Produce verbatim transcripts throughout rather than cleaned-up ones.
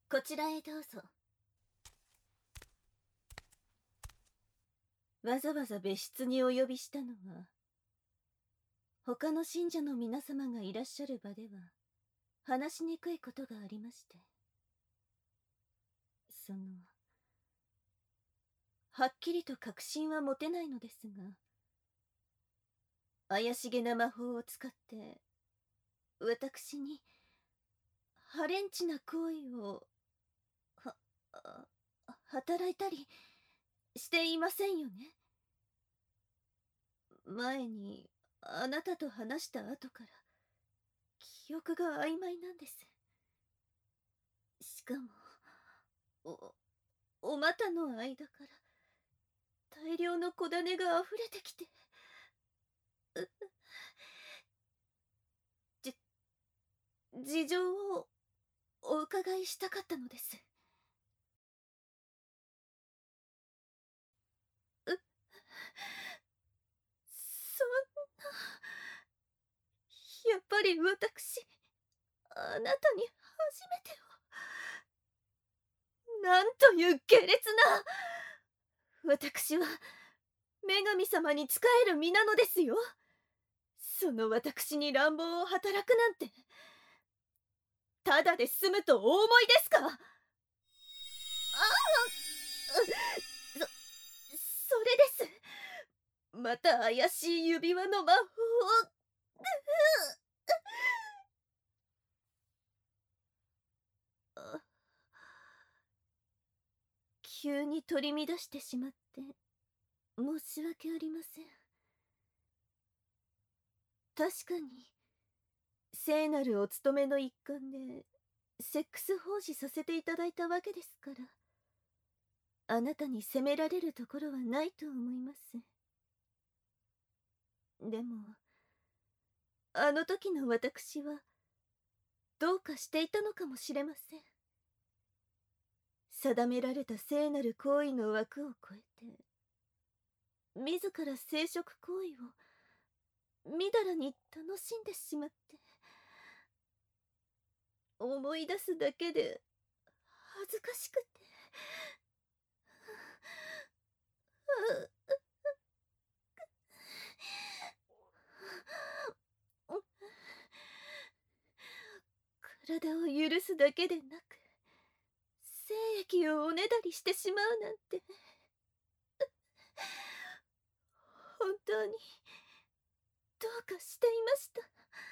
こちらへどうぞ。わざわざ別室にお呼びしたのは、他の信者の皆様がいらっしゃる場では話しにくいことがありまして、そのはっきりと確信は持てないのですが、怪しげな魔法を使って私にハレンチな行為をは働いたりしていませんよね。前にあなたと話した後から記憶が曖昧なんです。しかもおお股の間から大量の小種が溢れてきて、じ事情をお伺いしたかったのです。うそんな、やっぱり私あなたに初めてを。なんという下劣な。私は女神様に仕える身なのですよ。その私に乱暴を働くなんて、ただで済むとお思いですか。ああ、そ、それです。また怪しい指輪の魔法を。急に取り乱してしまって申し訳ありません。確かに聖なるお務めの一環でセックス奉仕させていただいたわけですから、あなたに責められるところはないと思います。でもあの時の私はどうかしていたのかもしれません。定められた聖なる行為の枠を超えて自ら生殖行為をみだらに楽しんでしまって、思い出すだけで恥ずかしくて。体を許すだけでなく精液をおねだりしてしまうなんて、本当にどうかしていました。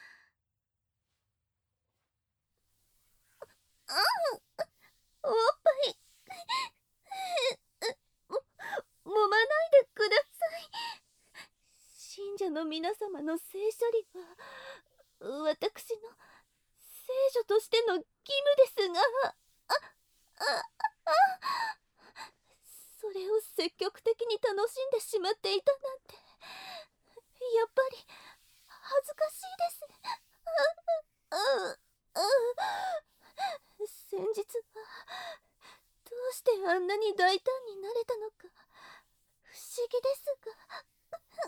ああ、おっぱいも揉まないでください。信者の皆様の性処理は私の聖女としての義務ですが、あああそれを積極的に楽しんでしまっていたなんて、やっぱり恥ずかしいです。あああ先日はどうしてあんなに大胆になれたのか不思議ですが、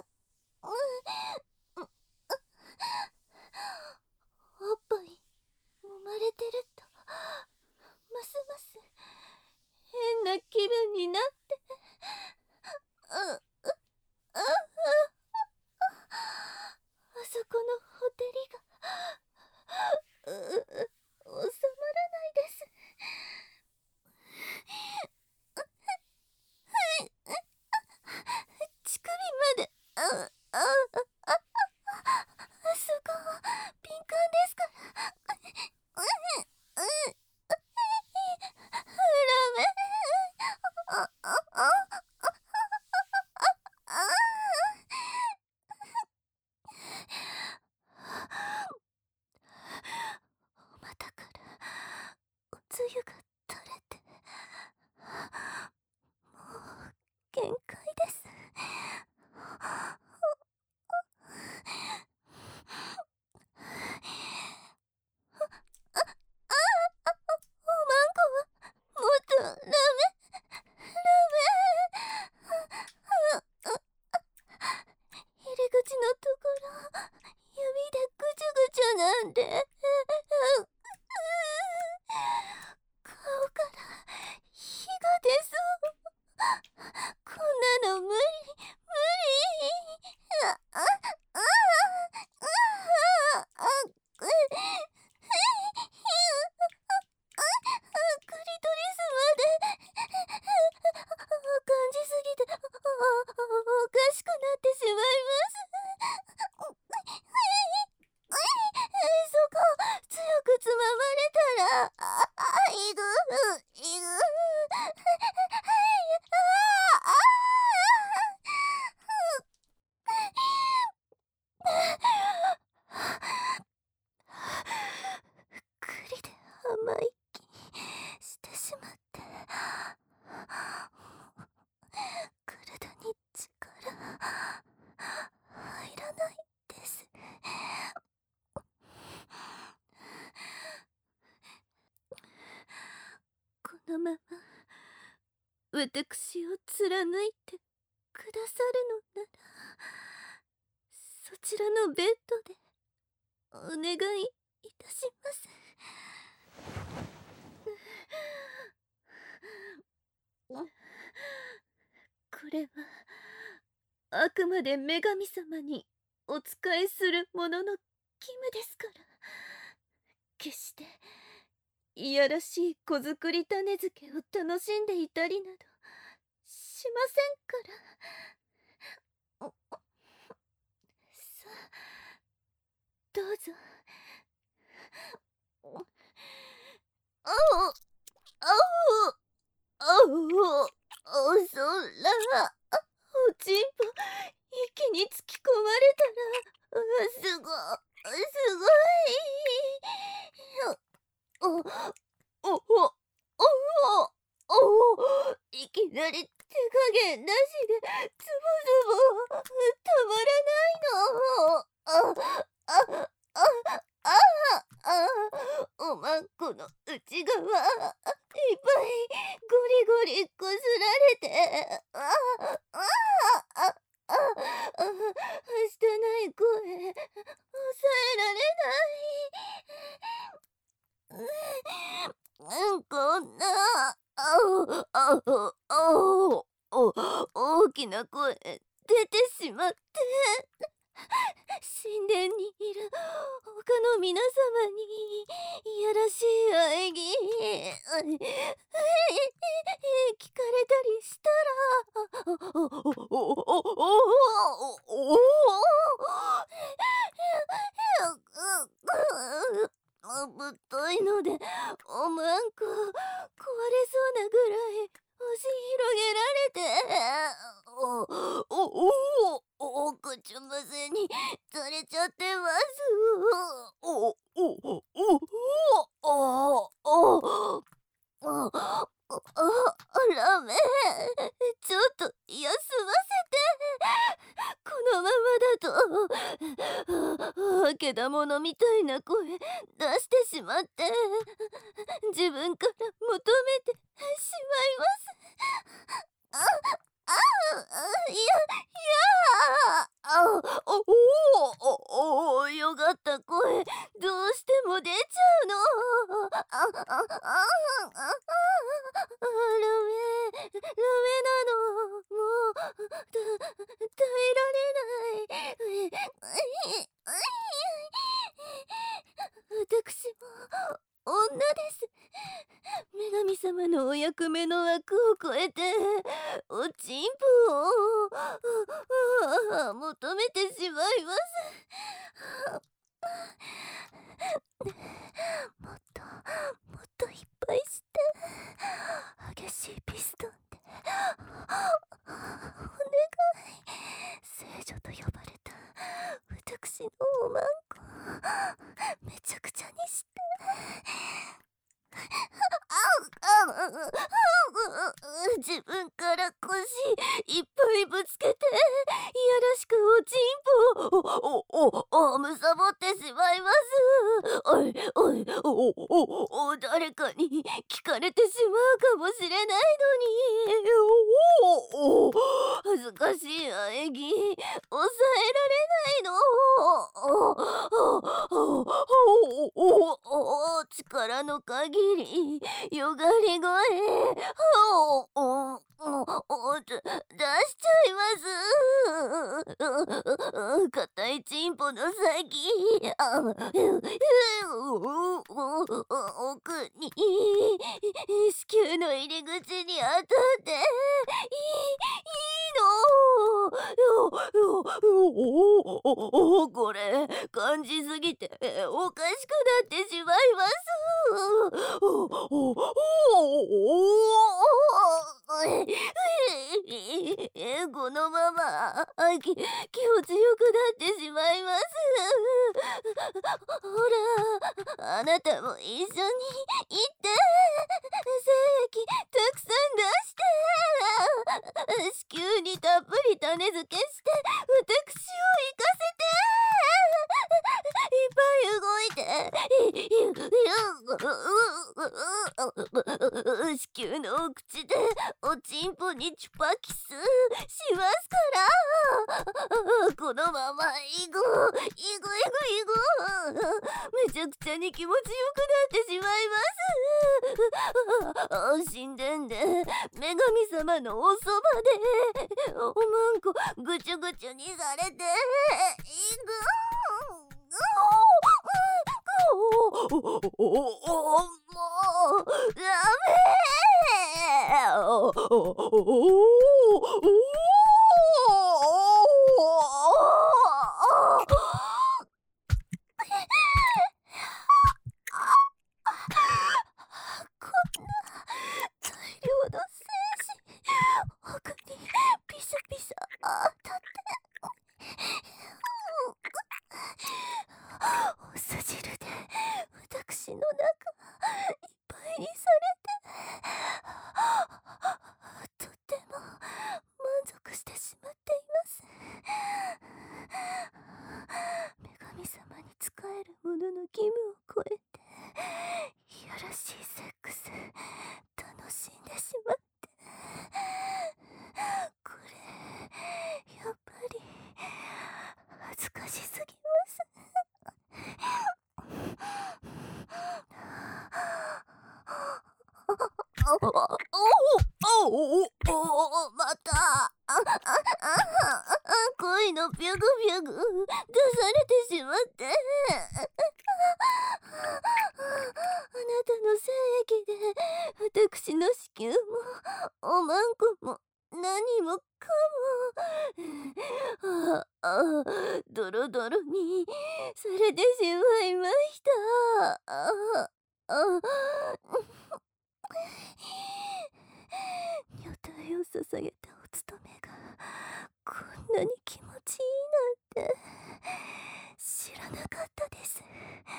おっぱい揉まれてるとますます変な気分になって、ああああそこのほてりがうう収まらないです。乳首まで、ああああそこ敏感ですから。ダメ。ああああお股からおつゆが垂れて、もう限界です。おまんこはもっとダメダメ。入り口のところ指でぐちゅぐちゅなんで、か様は私を貫いてくださるのなら、そちらのベッドでお願いいたします。これはあくまで女神様にお仕えする者の義務ですから、決していやらしい子作り種付けを楽しんでいたりなどしませんから。さあ、どうぞ。あおあおあおおそらおちんぽ息に突き込まれたら、すごすごい。おおおおおいきなり手加減なしでズボズボたまらないの。あああああおまんこの内側いっぱいゴリゴリこすられて、ああああああはしたない声抑えられない。うん、こんなあおあおあおお大きな声出てしまって、神殿にいる他の皆様にいやらしい喘ぎ聞かれたりしたら、おおおおおおおぶっといのでおまんこ壊れそうなぐらい押し広げられて、おおおお口むせにされちゃってます。おおおおおおおラメちょっと休ませて。このままだとけだものみたいな声出してしまって自分から求めてしまいます。ああいやいやあおおおよかった声どうしても出ちゃうの。ああああラメダメなの、もうた耐えられない。私も女です。女神様のお役目の枠を超えておちんぽを求めてしまいます。もっともっといっぱいして激しいピストンでお願い。聖女と呼ばれた私のおまんこめちゃくちゃにして。自分から腰いっぱいぶつけていやらしくおちんぽをおおおむさぼってしまいます。おいおいおおお誰かに聞かれてしまうかもしれないのに、おお恥ずかしい喘ぎ抑えられないの。おおおお力の限りよがり声おおおお出しちゃいます。硬いチンポの先奥に子宮の入り口に当たっていいの。これ感じすぎておかしくなってしまいます。このまま気、気持ちよくなってしまいます。ほらあなたも一緒に行って精液たくさん出して子宮にたっぷり種付けして私を行かせていっぱい動いて子宮のお口でおちんぽにチュパキスしますから。このままいごいごいごいごめちゃくちゃに気持ちよくなってしまいます。神殿で女神様のおそばでおまんこぐちゅぐちゅにされていく。おおおおもうダメ。おおおこんな大量の精子奥にピシャピシャ当たってお酢汁で私の中いっぱいにされてとっても満足してしまっています。女神様に仕える者の義務を超えていやらしいセックス楽しんでしまって、これやっぱり恥ずかしすぎます。おおおおおまた恋のピュグピュグ出されてしまってあなたの精液で私の子宮もおまんこも何もかもああドロドロにされてしまいました。ああ女体を捧げたお勤めがこんなに気持ちいいなんて知らなかったです。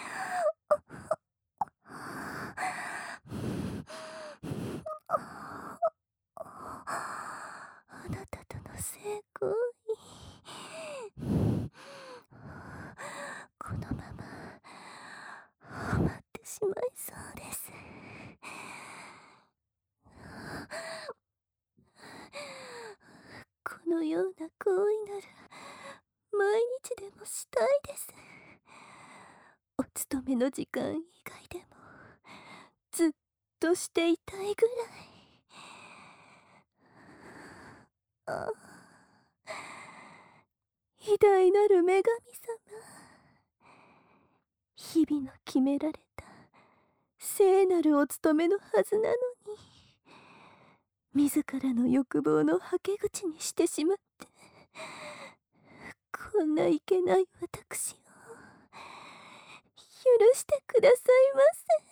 あなたとの性行為このままハマってしまいそうです。このような行為なら毎日でもしたいです。お勤めの時間以外でもずっとしていたいぐらい。ああ、偉大なる女神様、日々の決められた聖なるお務めのはずなのに自らの欲望のはけ口にしてしまって、こんないけない私を許してくださいませ。